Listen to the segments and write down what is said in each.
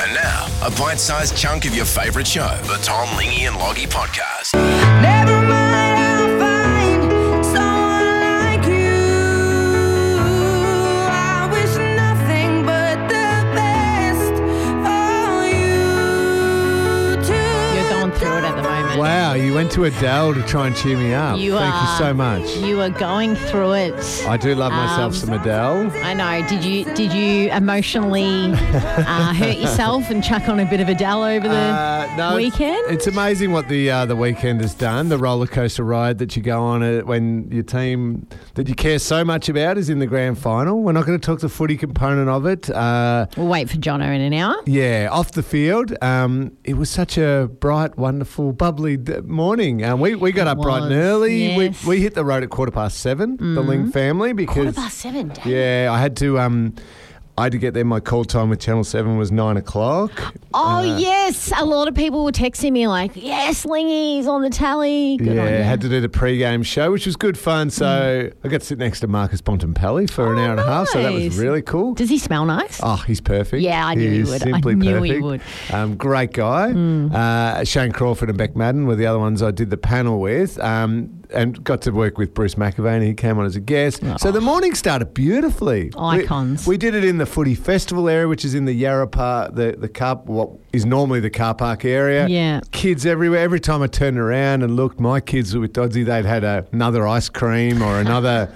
And now, a bite-sized chunk of your favourite show, the Tom, Lingy and Loggy podcast. Never mind, I'll find someone like you. I wish nothing but the best for you too. You're going through it at the moment. Wow, you went to Adele to try and cheer me up. Thank you so much. You are going through it. I do love myself some Adele. I know. Did you emotionally hurt yourself and chuck on a bit of Adele over the weekend? It's amazing what the weekend has done. The roller coaster ride that you go on when your team that you care so much about is in the grand final. We're not going to talk the footy component of it. We'll wait for Jono in an hour. Yeah, off the field. It was such a bright, wonderful, bubbly morning. We got up bright and early. Yes. We hit the road at 7:15, the Ling family, because 7:15, damn. yeah, I had to get there. My call time with Channel 7 was 9 o'clock. Oh, yes. A lot of people were texting me like, yes, Lingy's on the tally. Good on you. Had to do the pre-game show, which was good fun. So I got to sit next to Marcus Bontempelli for an hour and a half. So that was nice. really cool. Does he smell nice? Oh, he perfect. Yeah, I knew he is would. Simply I knew perfect. he would. Great guy. Shane Crawford and Beck Madden were the other ones I did the panel with. And got to work with Bruce McAvaney. He came on as a guest. Oh. So the morning started beautifully. Icons. We did it in the footy festival area, which is in the Yarra Park, the what is normally the car park area. Yeah. Kids everywhere. Every time I turned around and looked, my kids were with Dodsy. They'd had another ice cream or another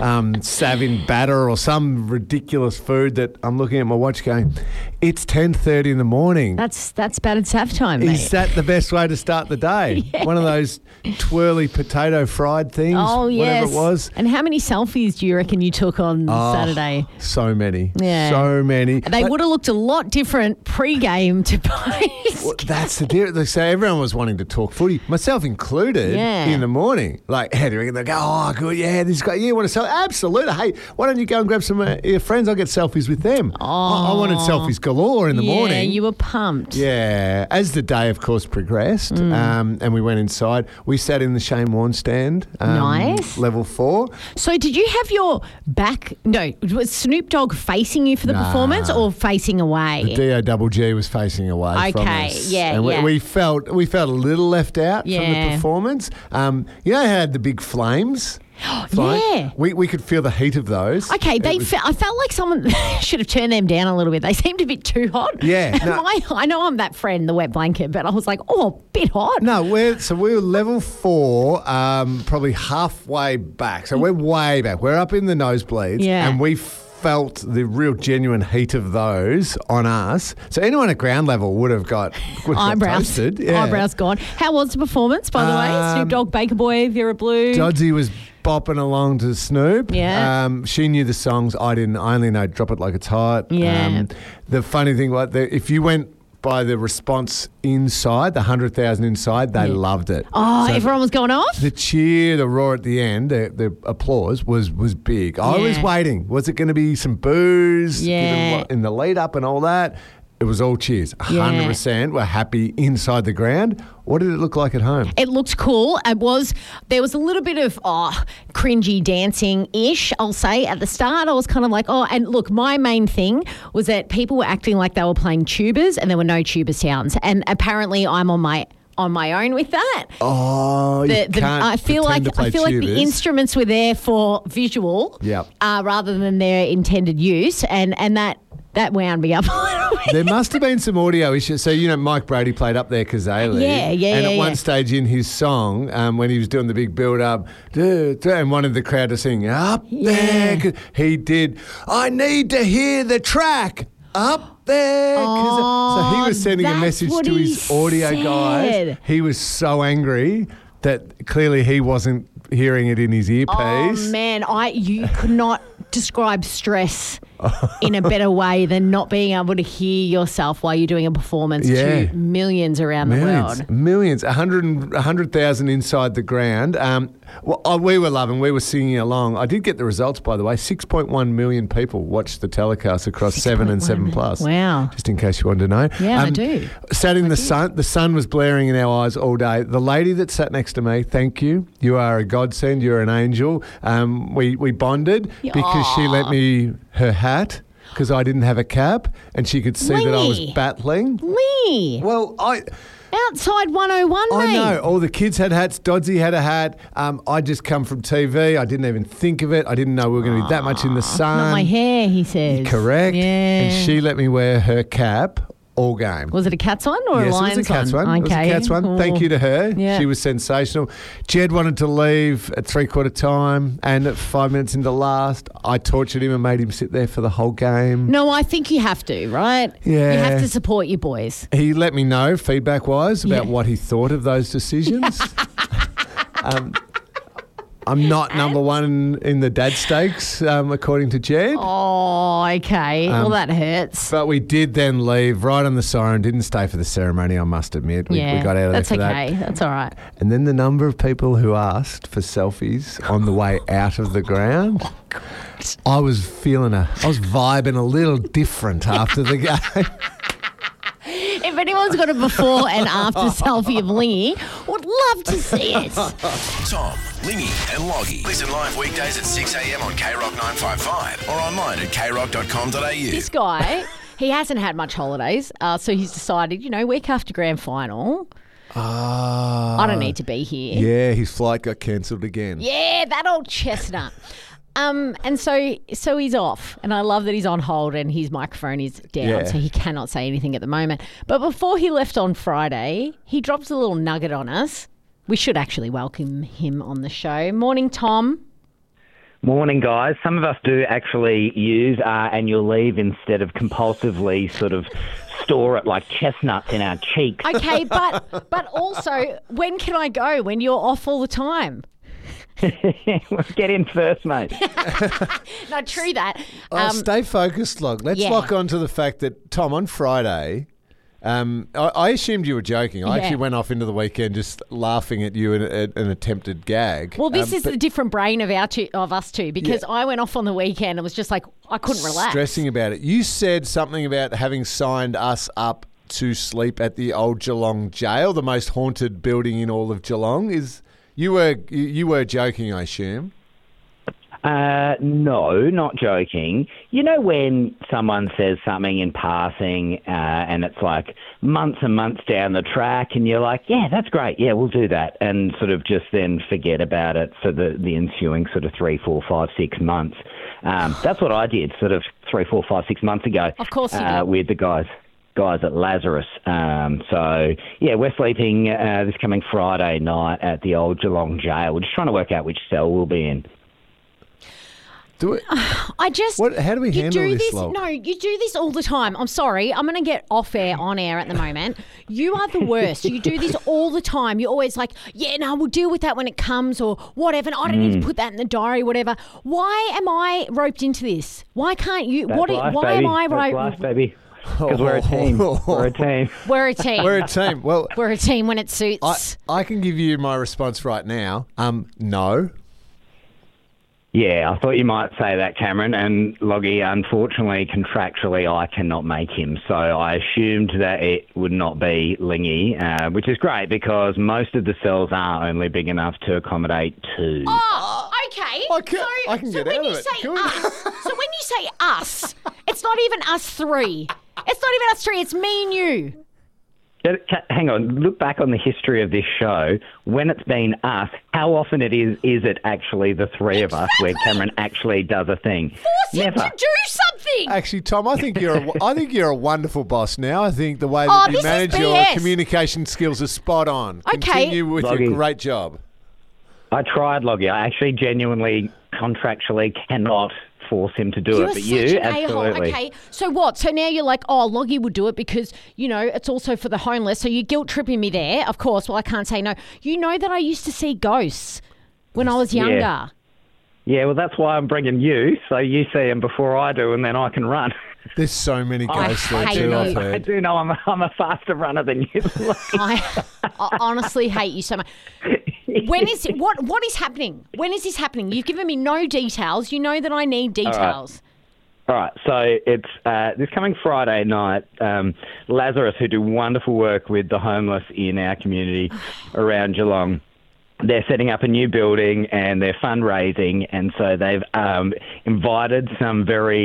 Savin batter or some ridiculous food that I'm looking at my watch going, it's 10:30 in the morning. That's bad at Sav time, mate. Is that the best way to start the day? Yeah. One of those twirly potato fried things, whatever it was. And how many selfies do you reckon you took on Saturday? So many. Yeah. So many. They would have looked a lot different pre-game to post. Well, that's the deal. So everyone was wanting to talk footy, myself included, in the morning. Like, how do you reckon? They go, oh, good, yeah, this guy, you want to selfie? Absolutely. Hey, why don't you go and grab some of your friends? I'll get selfies with them. I wanted selfies galore in the morning. Yeah, you were pumped. Yeah. As the day, of course, progressed and we went inside, we sat in the Shane Warne stand. Nice. Level 4. So did you have your back, was Snoop Dogg facing you for the performance or facing away? The DOGG was facing away from us. Yeah, and yeah. We felt a little left out from the performance. You know how had the big flames? Yeah. We could feel the heat of those. Okay, I felt like someone should have turned them down a little bit. They seemed a bit too hot. Yeah. No. I know I'm that friend, the wet blanket, but I was like, a bit hot. No, we were level 4, probably halfway back. So we're way back. We're up in the nosebleeds. Yeah. And we felt the real genuine heat of those on us. So anyone at ground level would have got eyebrows. toasted. Yeah. Eyebrows gone. How was the performance, by the way? Snoop Dogg, Baker Boy, Vera Blue. Dodsy was bopping along to Snoop. Yeah. She knew the songs. I didn't. I only know Drop It Like It's Hot. Yeah. The funny thing was, if you went by the response inside, the 100,000 inside, they loved it. Oh, so everyone was going off? The cheer, the roar at the end, the applause was big. I was waiting. Was it going to be some boos in the lead up and all that? It was all cheers. 100% were happy inside the ground. What did it look like at home? It looked cool. There was a little bit of cringy dancing-ish, I'll say. At the start, I was kind of like, and look, my main thing was that people were acting like they were playing tubas and there were no tuba sounds. And apparently I'm on my own with that. Oh, you can't I feel like tubas. the instruments were there for visual rather than their intended use, and that wound me up a little bit. There must have been some audio issues. So, Mike Brady played Up There Kazali. And at one stage in his song, when he was doing the big build-up, and wanted the crowd to sing, Up There, he did, I need to hear the track, Up There. So he was sending a message to his audio guys. He was so angry that clearly he wasn't hearing it in his earpiece. Oh, man, you could not describe stress in a better way than not being able to hear yourself while you're doing a performance to millions around the world. Millions, 100,000 inside the ground. We were loving, we were singing along. I did get the results, by the way. 6.1 million people watched the telecast across 7 and 7 Plus. Wow. Just in case you wanted to know. Yeah, I do. Sat in the sun. The sun was blaring in our eyes all day. The lady that sat next to me, thank you. You are a godsend. You're an angel. We bonded because she lent me her hat. because I didn't have a cab and she could see that I was Lingy. battling. Lee, Well, outside 101, I mate. know. All the kids had hats. Dodsey had a hat. I just come from TV. I didn't even think of it. I didn't know we were going to be that much in the sun. Not my hair, he says. Correct. Yeah. And she let me wear her cap all game. Was it a Cat's one or a Yes, it Lion's was a Cats one. Okay. It was a Cats one. Thank you to her. Yeah. She was sensational. Jed wanted to leave at 3/4 time, and at 5 minutes into last, I tortured him and made him sit there for the whole game. No, I think you have to, right? Yeah. You have to support your boys. He let me know, feedback-wise, about Yeah. what he thought of those decisions. I'm not number one in the dad stakes, according to Jed. Oh, okay. Well, that hurts. But we did then leave right on the siren. Didn't stay for the ceremony, I must admit. We got out of that's there for okay. that. That's all right. And then the number of people who asked for selfies on the way out of the ground, I was vibing a little different after the game. If anyone's got a before and after selfie of Lingy, would love to see it. Tom, Lingy and Loggy. Listen live weekdays at 6 a.m. on KROC 955 or online at krock.com.au. This guy, he hasn't had much holidays, so he's decided, week after grand final, I don't need to be here. Yeah, his flight got cancelled again. Yeah, that old chestnut. And so he's off, and I love that he's on hold and his microphone is down, Yeah. so he cannot say anything at the moment. But before he left on Friday, he dropped a little nugget on us. We should actually welcome him on the show. Morning, Tom. Morning, guys. Some of us do actually use our annual leave instead of compulsively sort of store it like chestnuts in our cheeks. Okay, but also, when can I go when you're off all the time? Get in first, mate. No, true that. Stay focused, Log. Let's yeah. lock on to the fact that, Tom, on Friday, I assumed you were joking. I Yeah. actually went off into the weekend just laughing at you at an attempted gag. Well, this is but the different brain of us two, because I went off on the weekend and was just like, I couldn't relax. stressing about it. You said something about having signed us up to sleep at the old Geelong jail, the most haunted building in all of Geelong. You were joking, I assume. No, not joking. You know when someone says something in passing and it's like months and months down the track and you're like, yeah, that's great. Yeah, we'll do that. And sort of just then forget about it for the ensuing sort of 3, 4, 5, 6 months. That's what I did sort of 3, 4, 5, 6 months ago. Of course you did. With the guys at Lazarus. So, yeah, we're sleeping this coming Friday night at the old Geelong jail. We're just trying to work out which cell we'll be in. Do it. How do we handle this, Log? No, you do this all the time. I'm sorry. I'm going to get off air, on air at the moment. You are the worst. You do this all the time. You're always like, yeah, no, we'll deal with that when it comes or whatever. And I don't need to put that in the diary, whatever. Why am I roped into this? Why can't you? That's life, why baby. am I That's roped? life, baby. Because we're a team. We're a team. We're a team. We're a team. Well, We're a team when it suits. I can give you my response right now. No. Yeah, I thought you might say that, Cameron. And Loggy, unfortunately, contractually, I cannot make him. So I assumed that it would not be Lingy, which is great because most of the cells are only big enough to accommodate 2. Oh, okay. I can get out of it. Good. So when you say us, it's not even us three. It's not even us three. It's me and you. Hang on, look back on the history of this show. When it's been us, how often is it actually the three of us where Cameron actually does a thing? Force him Never. to do something. Actually, Tom, I think you're a wonderful boss now. I think the way that you this is manage your BS. communication skills are spot on. Okay. Continue with your Loggy. great job. I tried, Loggy. I actually genuinely, contractually cannot force him to do You're it, but such you, an a-hole. absolutely. Okay, so what? So now you're like, oh, Loggy would do it because, it's also for the homeless. So you're guilt-tripping me there. Of course, well, I can't say no. You know that I used to see ghosts when I was younger. Yeah, well, that's why I'm bringing you, so you see him before I do, and then I can run. There's so many ghosts there hate too, you. I've I heard. do know I'm a faster runner than you. I honestly hate you so much. When is what is happening? When is this happening? You've given me no details. You know that I need details. All right, so it's this coming Friday night, Lazarus, who do wonderful work with the homeless in our community around Geelong, they're setting up a new building and they're fundraising, and so they've invited some very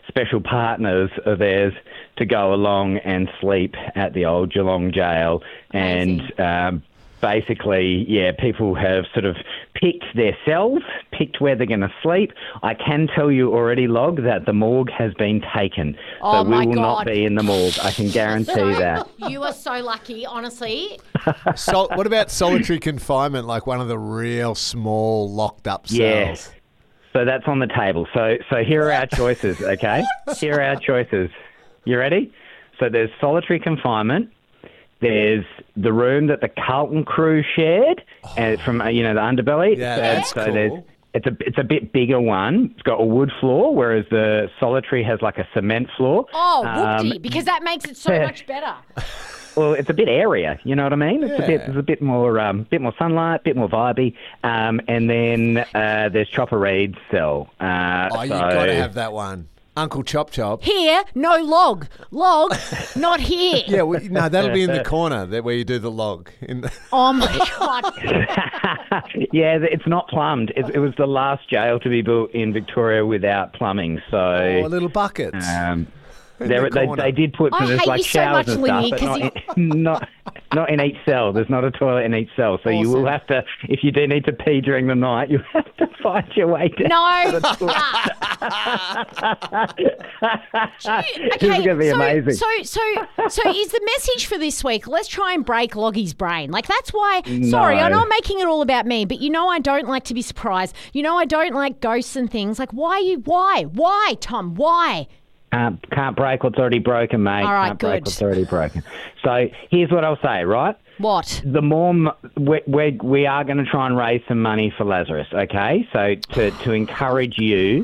special partners of theirs to go along and sleep at the old Geelong jail. And basically, people have sort of picked their cells, picked where they're going to sleep. I can tell you already, Log, that the morgue has been taken. Oh, so we will not be in the morgue. I can guarantee that. You are so lucky, honestly. What about solitary confinement, like one of the real small locked up cells? Yes. So that's on the table. So here are our choices, okay? Here are our choices. You ready? So there's solitary confinement. There's the room that the Carlton crew shared from the underbelly. Yeah, that's cool. It's a bit bigger one. It's got a wood floor, whereas the solitary has like a cement floor. Oh, whoopty, because that makes it so much better. Well, it's a bit airier, you know what I mean? There's a bit more sunlight, a bit more vibey. And then there's Chopper Reed's cell. You've got to have that one. Uncle Chop Chop. Here, no log. Log, not here. Yeah, no, that'll be in the corner where you do the log. Oh, my God. Yeah, it's not plumbed. It was the last jail to be built in Victoria without plumbing. So little buckets. They did put some like showers so and much, stuff, but not in each cell. There's not a toilet in each cell, so you will have to, if you do need to pee during the night, you have to find your way down. No. This is going to be amazing. So is the message for this week, let's try and break Loggy's brain. Like, that's why, sorry, I know I'm making it all about me, but I don't like to be surprised. I don't like ghosts and things. Like, why, Tom, why? Can't break what's already broken, mate. All right, can't break what's already broken. So here's what I'll say, right? What? The more we are going to try and raise some money for Lazarus, okay? So to encourage you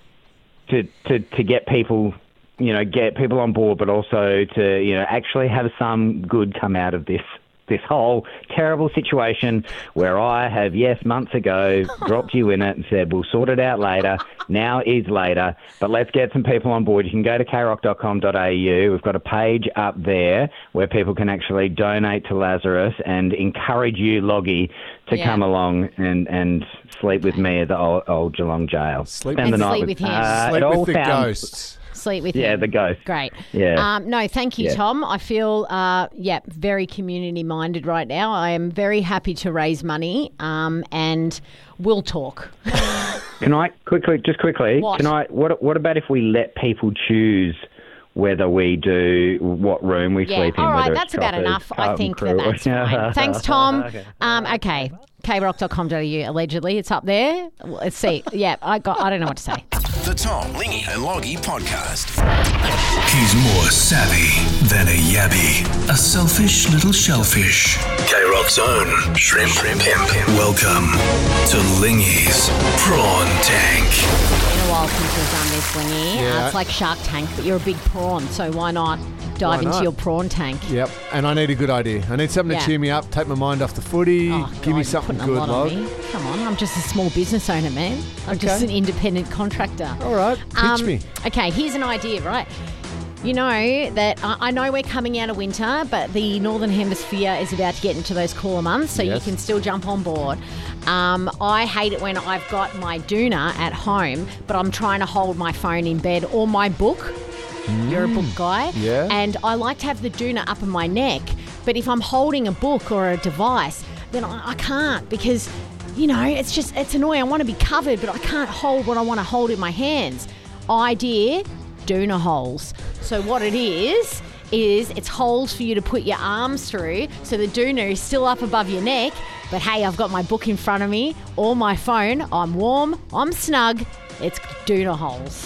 to get people, get people on board, but also to actually have some good come out of this whole terrible situation where I have, months ago, dropped you in it and said, we'll sort it out later. Now is later. But let's get some people on board. You can go to krock.com.au. We've got a page up there where people can actually donate to Lazarus and encourage you, Loggy, to come along and sleep with me at the old Geelong jail. Spend the night with him. Sleep with the ghosts. Sleep with him. Yeah, the ghost. Great. Yeah. No, thank you, Tom. I feel, very community-minded right now. I am very happy to raise money, and we'll talk. Can I quickly? What? What about if we let people choose whether we do what room we sleep in? All right, whether that's it's about Choppers, enough. Carlton I think crew. that's fine. Thanks, Tom. Okay. krock.com.au, allegedly. It's up there. Let's see. Yeah, I don't know what to say. The Tom, Lingy and Loggy Podcast. He's more savvy than a yabby. A selfish little shellfish. K-Rock's own shrimp pimp. Welcome to Lingy's Prawn Tank. It's been a while since we've done this, Lingy. Yeah. It's like Shark Tank, but you're a big prawn, so why not dive into your prawn tank? Yep, and I need a good idea. I need something to cheer me up, take my mind off the footy, give me something you're putting good, a lot Log. on me. Come on, I'm just a small business owner, man. I'm just an independent contractor. All right, pitch me. Okay, here's an idea, right? You know that I know we're coming out of winter, but the Northern Hemisphere is about to get into those cooler months, so you can still jump on board. I hate it when I've got my doona at home, but I'm trying to hold my phone in bed or my book. You're a book guy. Yeah. And I like to have the doona up on my neck, but if I'm holding a book or a device, then I can't because, it's annoying. I want to be covered, but I can't hold what I want to hold in my hands. Idea, doona holes. So what it is it's holes for you to put your arms through, so the doona is still up above your neck, but hey, I've got my book in front of me or my phone. I'm warm, I'm snug. It's doona holes.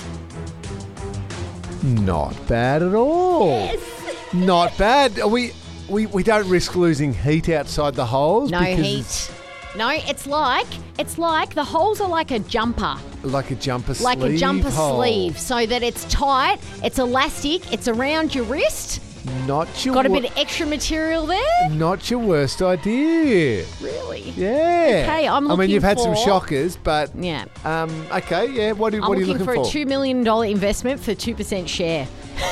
Not bad at all. Yes. Not bad. We don't risk losing heat outside the holes. No heat. No, it's like the holes are like a jumper. Like a jumper sleeve. Like a jumper hole. sleeve, so that it's tight, it's elastic, it's around your wrist. Got a bit of extra material there. Not your worst idea. Really? Yeah. Okay, I'm looking you've had some for- shockers, but Yeah. okay, yeah. What are you looking for? I'm looking for a $2 million investment for 2% share.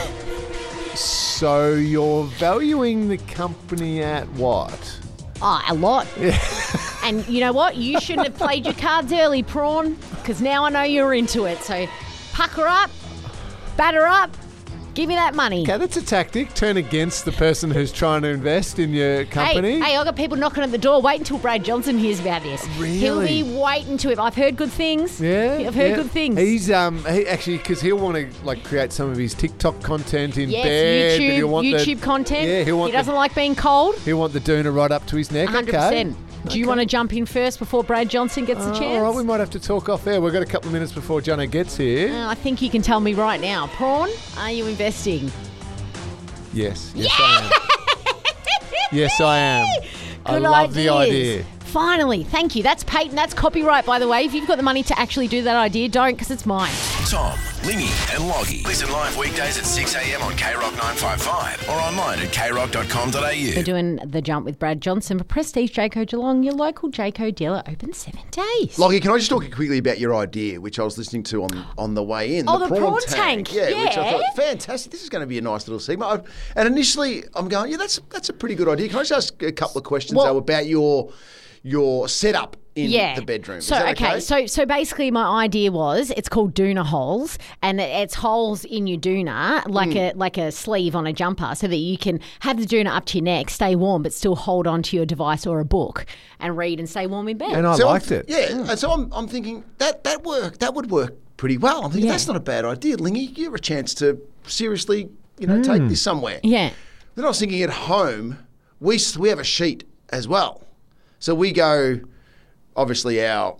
So you're valuing the company at what? A lot. Yeah. And you know what? You shouldn't have played your cards early, Prawn, because now I know you're into it. So pucker up, Batter up. Give me that money. Okay, that's a tactic. Turn against the person who's trying to invest in your company. Hey, I've got people knocking at the door. Wait until Brad Johnson hears about this. Really? He'll be waiting to him. I've heard good things. Yeah, I've heard good things. He's he actually, because he'll want to like create some of his TikTok content in yes, bed. YouTube, but he'll want YouTube content. Yeah, he doesn't like being cold. He'll want the doona right up to his neck. 100%. Okay. Do you want to jump in first before Brad Johnson gets a chance? All right, we might have to talk off air. We've got a couple of minutes before Jono gets here. I think you can tell me right now. Prawn, are you investing? Yes. Yes, I am. Yes, I am. I love the idea. Finally, thank you. That's patent. That's copyright, by the way. If you've got the money to actually do that idea, don't, because it's mine. Tom, Lingy and Loggy. Listen live weekdays at 6 a.m. on KROC 955 or online at krock.com.au. We're doing the jump with Brad Johnson for Prestige Jayco Geelong. Your local Jayco dealer open 7 days. Loggy, can I just talk quickly about your idea, which I was listening to on the way in? Oh, the prawn tank. Yeah, which I thought, fantastic. This is going to be a nice little segment. And initially, I'm going, yeah, that's a pretty good idea. Can I just ask a couple of questions, though, about your setup in the bedroom? So okay, so basically my idea was it's called doona holes, and it's holes in your doona like a sleeve on a jumper, so that you can have the doona up to your neck, stay warm, but still hold on to your device or a book and read and stay warm in bed. And I liked it. Yeah, and so I'm thinking that would work pretty well. I'm thinking that's not a bad idea, Lingy. You have a chance to seriously, take this somewhere. Yeah. Then I was thinking at home we have a sheet as well. So we go, obviously, our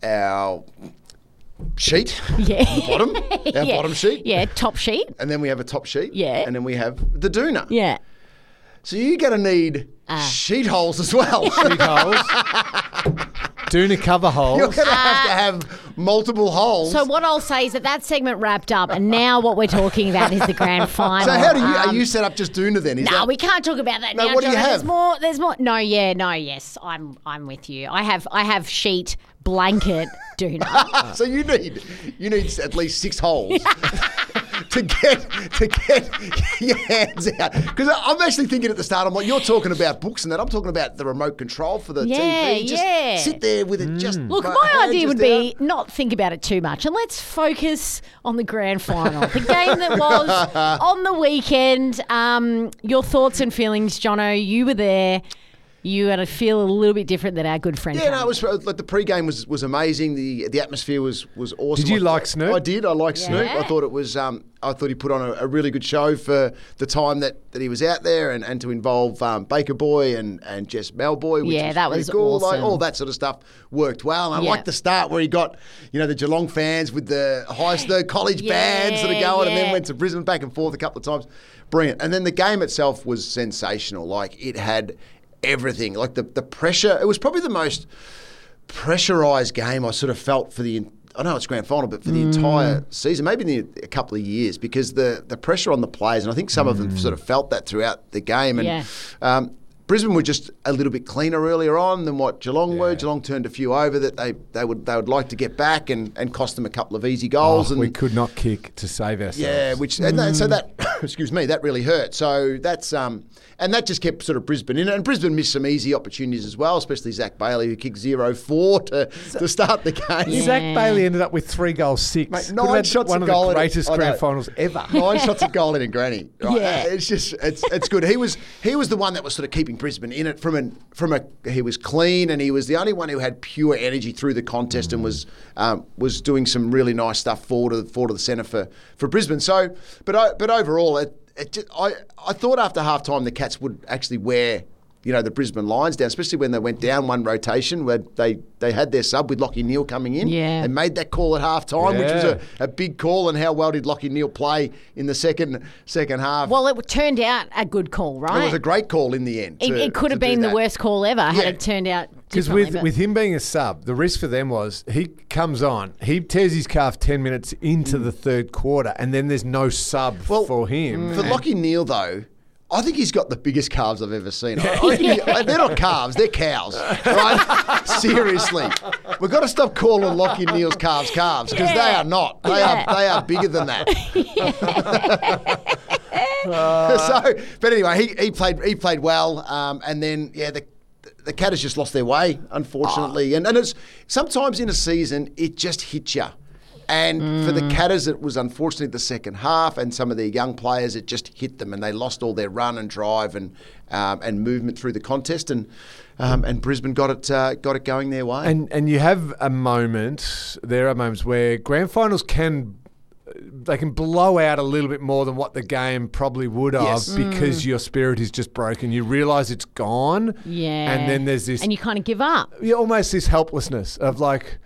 sheet, bottom, our bottom sheet. Yeah, top sheet. And then we have a top sheet. Yeah. And then we have the doona. Yeah. So you're going to need sheet holes as well. Sheet holes. Doona cover holes. You're going to have multiple holes. So what I'll say is that segment wrapped up, and now what we're talking about is the grand final. So how do you are you set up just doona then? We can't talk about that now. What do you have? There's more. Yes, I'm with you. I have sheet, blanket, doona. So you need at least 6 holes. To get your hands out. Because I'm actually thinking at the start, I'm like, you're talking about books and that. I'm talking about the remote control for the TV. Just sit there with it just... Look, my idea would be not think about it too much and let's focus on the grand final. The game that was on the weekend. Your thoughts and feelings, Jono, you were there. You had to feel a little bit different than our good friend. Yeah, no, it was like the pre-game was amazing. The atmosphere was awesome. Did you like Snoop? I did. I liked Snoop. I thought it was. I thought he put on a really good show for the time that he was out there, and to involve Baker Boy and Jess Melboy. Which that was cool. awesome. Like, all that sort of stuff worked well. And I liked the start where he got the Geelong fans with the college bands that are going, and then went to Brisbane back and forth a couple of times. Brilliant. And then the game itself was sensational. Like it had everything, like the pressure. It was probably the most pressurised game I sort of felt for I know it's grand final, but for the entire season, maybe in a couple of years, because the pressure on the players, and I think some of them sort of felt that throughout the game. And Brisbane were just a little bit cleaner earlier on than what Geelong were. Geelong turned a few over that they would like to get back and cost them a couple of easy goals. And we could not kick to save ourselves. Yeah, so that excuse me, that really hurt. So that's and that just kept sort of Brisbane in it. And Brisbane missed some easy opportunities as well, especially Zach Bailey, who kicked 0-4 to start the game. Yeah. Zach Bailey ended up with 3 goals, 6. Mate, 9 shots one of of goal the greatest grand finals ever. 9 shots of goal in Granny. Right? Yeah. It's good. He was the one that was sort of keeping Brisbane in it he was clean, and he was the only one who had pure energy through the contest and was doing some really nice stuff forward of the centre for Brisbane. So, but overall, I thought after half-time the Cats would actually wear the Brisbane Lions down, especially when they went down one rotation where they had their sub with Lachie Neale coming in. Yeah. And made that call at half-time, which was a big call, and how well did Lachie Neale play in the second half. Well, it turned out a good call, right? It was a great call in the end. It could have been the worst call ever had it turned out differently. Because with him being a sub, the risk for them was he comes on, he tears his calf 10 minutes into the third quarter, and then there's no sub for him. For Lachie Neale, though, I think he's got the biggest calves I've ever seen. They're not calves, they're cows, right? Seriously. We've got to stop calling Lachie Neale's calves because they are not. They are bigger than that. But anyway, he played well, and then the Cats just lost their way, unfortunately. And it's sometimes in a season it just hits you. And for the Catters, it was unfortunately the second half, and some of their young players, it just hit them, and they lost all their run and drive and movement through the contest, and Brisbane got it going their way. And you have a moment. There are moments where grand finals can blow out a little bit more than what the game probably would have because your spirit is just broken. You realise it's gone. Yeah. And then there's this... And you kind of give up. Yeah, almost this helplessness of like,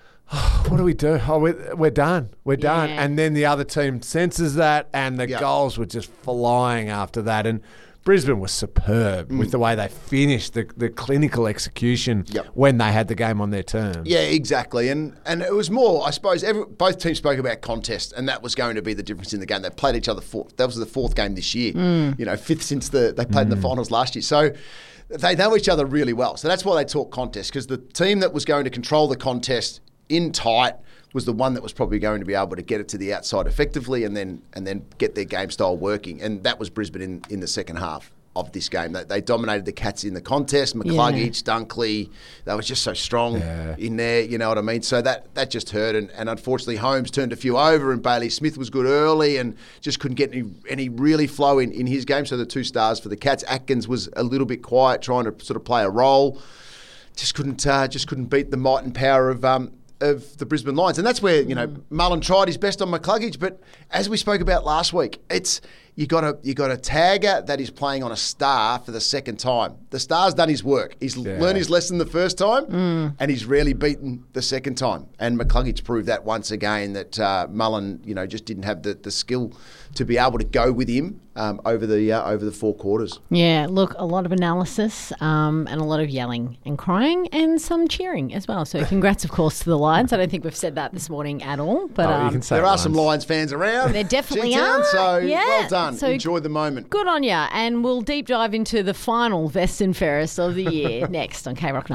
oh, what do we do? Oh, we're done. We're done. And then the other team senses that, and the goals were just flying after that. And Brisbane was superb with the way they finished the clinical execution when they had the game on their terms. Yeah, exactly. And it was more, I suppose, both teams spoke about contest, and that was going to be the difference in the game. They played each other that was the fourth game this year, fifth since they played in the finals last year. So they know each other really well. So that's why they talk contest, because the team that was going to control the contest in tight was the one that was probably going to be able to get it to the outside effectively and then get their game style working. And that was Brisbane in the second half of this game. They dominated the Cats in the contest. McCluggage, Dunkley, they were just so strong in there, you know what I mean? So that just hurt. And unfortunately, Holmes turned a few over, and Bailey Smith was good early and just couldn't get any really flow in his game. So the 2 stars for the Cats. Atkins was a little bit quiet, trying to sort of play a role. Just couldn't beat the might and power of the Brisbane Lions. And that's where, Mullen tried his best on McCluggage, but as we spoke about last week, it's you got a tagger that is playing on a star for the second time. The star's done his work. He's learned his lesson the first time, and he's rarely beaten the second time. And McCluggage proved that once again, that Mullen, just didn't have the skill to be able to go with him over the 4 quarters. Yeah, look, a lot of analysis and a lot of yelling and crying and some cheering as well. So congrats, of course, to the Lions. I don't think we've said that this morning at all. But you can say there are some Lions fans around. There definitely G-Town, are. So well done. So enjoy the moment. Good on you. And we'll deep dive into the final Best and Fairest of the year next on K-Rock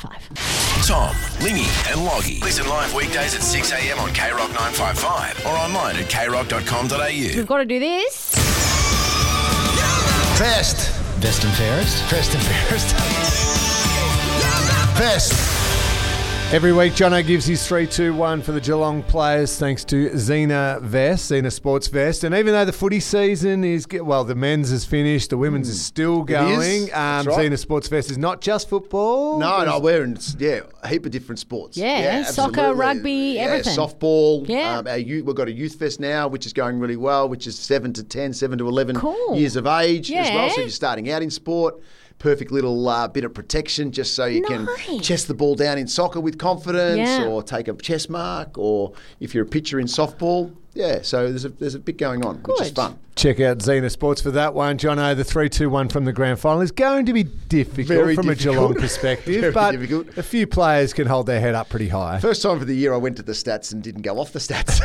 955. Tom, Lingy and Loggy. Listen live weekdays at 6 a.m. on K-Rock 955 or online at krock.com.au. We've got to do this. Best and fairest. Best. Every week, Jono gives his 3-2-1 for the Geelong players thanks to Zena Sports Vest. And even though the footy season is, the men's is finished, the women's is still going. That's right. Zena Sports Vest is not just football. No, we're in a heap of different sports. Yeah, soccer, rugby, everything. Softball. Yeah. We've got a youth fest now, which is going really well, which is 7 to 10, 7 to 11 years of age as well. So you're starting out in sport. Perfect little bit of protection just so you can chest the ball down in soccer with confidence or take a chest mark, or if you're a pitcher in softball. Yeah, so there's a bit going on, which is fun. Check out Zena Sports for that one. Jono, the 3-2-1 from the grand final is going to be difficult a Geelong perspective, but difficult. A few players can hold their head up pretty high. First time for the year I went to the stats and didn't go off the stats.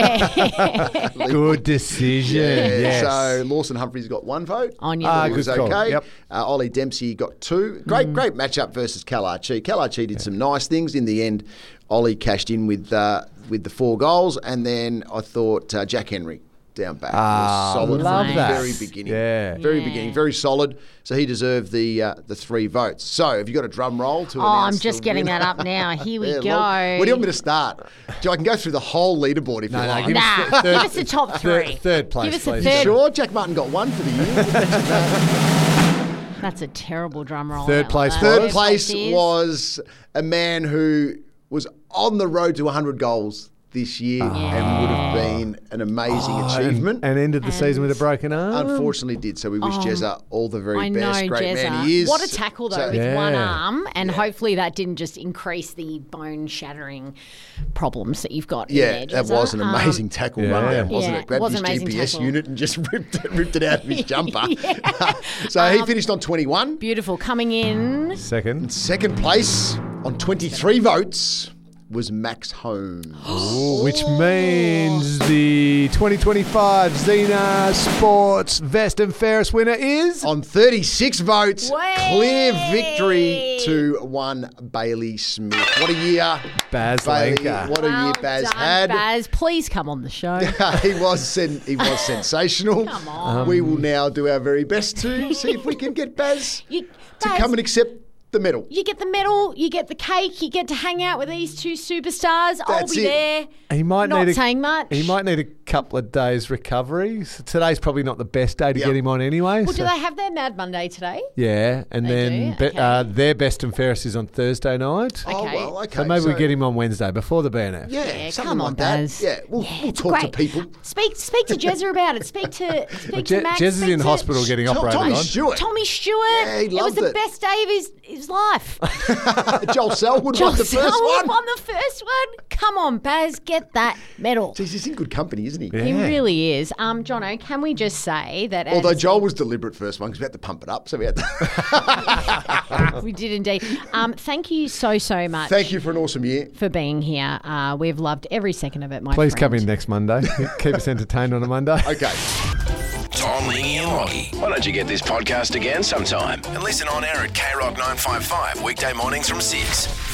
Good decision. Yes. So Lawson Humphries got 1 vote. On your good call. Okay. Yep. Ollie Dempsey got 2. Great matchup versus Cal Archie. Cal Archie did some nice things. In the end, Ollie cashed in with the 4 goals, and then I thought Jack Henry down back was solid love from that. the very beginning. Yeah. Very solid. So he deserved the 3 votes. So have you got a drum roll to I'm announce? just getting that up now. Here we go. Where do you want me to start? I can go through the whole leaderboard if you like. Give us the top 3. Third place, give us a please. third. Sure, Jack Martin got 1 for the year. That's a terrible drum roll. Third place was a man who was on the road to 100 goals this year and would have been an amazing achievement. And ended the season with a broken arm. Unfortunately did. So we wish Jezza all the very best. Great Jezza. man he is. What a tackle, though, with one arm. And hopefully that didn't just increase the bone-shattering problems that you've got in there, that Jezza. was an amazing tackle run there, wasn't it? Grabbed his GPS tackle. unit and just ripped it out of his jumper. So he finished on 21. Beautiful. Coming in. Second place on 23 votes was Max Holmes. Which means the 2025 Zena Sports Best and Fairest winner is... On 36 votes, clear victory to one Bailey Smith. What a year. Baz Bailey, Lenker. what a year Baz had. Baz, please come on the show. He was sensational. Come on. We will now do our very best to see if we can get Baz to come and accept the medal. You get the medal, you get the cake, you get to hang out with these two superstars. I'll be there. He might not need saying much. He might need a couple of days recovery. So today's probably not the best day to get him on anyway. Well, do they have their Mad Monday today? Yeah, and They then do? their Best and Fairest is on Thursday night. Oh, well, okay. So maybe we get him on Wednesday before the BNF. Yeah, something come on, like that. Baz. Yeah, we'll talk to people. Speak to Jezza about it. Speak to Max. Jez is speak in to hospital getting operated Tommy on. Stewart. Tommy Stewart. Yeah, he it was loved the it. best day of his life. Joel Selwood won the first one. won the first one. Come on, Baz, get that medal. Jeez, he's in good company, isn't he? Yeah. He really is. Jono, can we just say that? Although Joel was deliberate first one because we had to pump it up, so we had to. We did indeed. Thank you so much. Thank you for an awesome year. For being here. We've loved every second of it, my Please friend. come in next Monday. Keep us entertained on a Monday. Okay. Tom, Lingy and Loggy. Why don't you get this podcast again sometime and listen on air at KROC 955 weekday mornings from 6.